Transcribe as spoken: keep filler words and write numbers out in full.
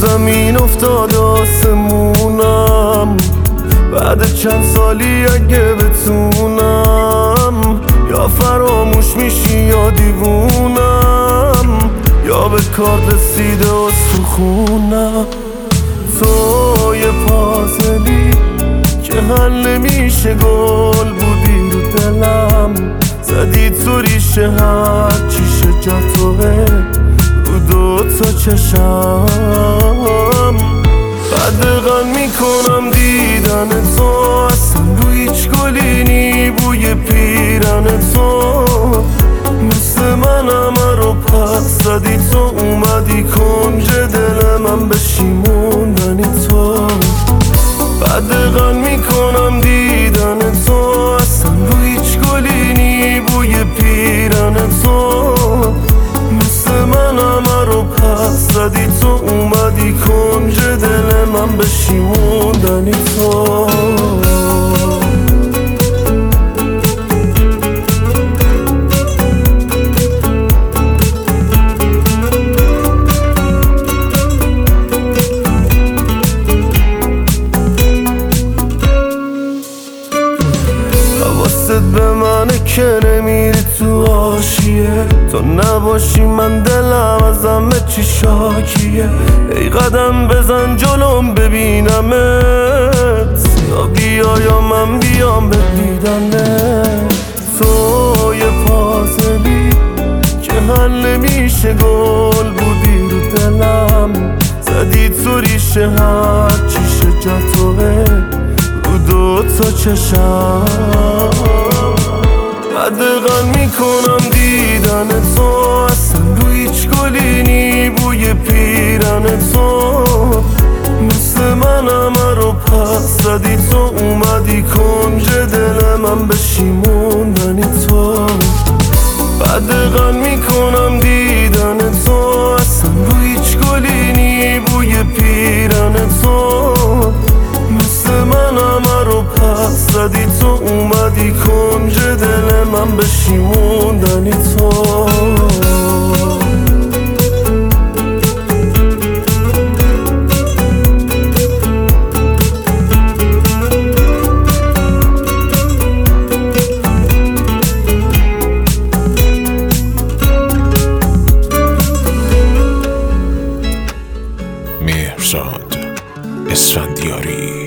زمین افتاد آسمونم، بعد چند سالی اگه بتونم یا فراموش میشی یا دیوونم، یا به کار رسیده استخونم. تو یه پازلی که حل نمیشه گل بودی رو دلم، زدی تو ریشه هر چی شجر توه رو دو تا چشم. قدغن میکنم دیدن تو، اصلا رو هیچ گلی نی بوی پیرن تو، مثل من همه رو پس زدی تو، اومدی کنج دل من بشیموندنی تو. قدغن میکنم دیدن تو، اصلا رو هیچ گلی نی بوی پیرن تو، مثل من همه رو پس زدی تو، اومدی کنج دل من بشیموندنی تو. حواست به منه که نمیری تو حاشیه، تو نباشی من دلم از همه چی شاکیه. ای قدم بزن جلوم ببینمت، یا بیا یا من بیام به دیدنت. تو یه پازلی که حل نمیشه گل بودی رو دلم، زدی تو ریشه هر چی شجر توه رو دو تا چشم. قدغن میکنم دیدن تو، اصلا رو هیچ گلی نی بوی پیرن تو، مثل من همه رو پس زدی تو، اومدی کنج دل من بشیموندنی تو. قدغن میکنم دیدن تو، اصلا رو هیچ گلی نی بوی پیرن تو، مثل من همه رو پس زدی تو، اومدی کنج دل من بشیموندنی تو. مهرزاد اسفندیاری.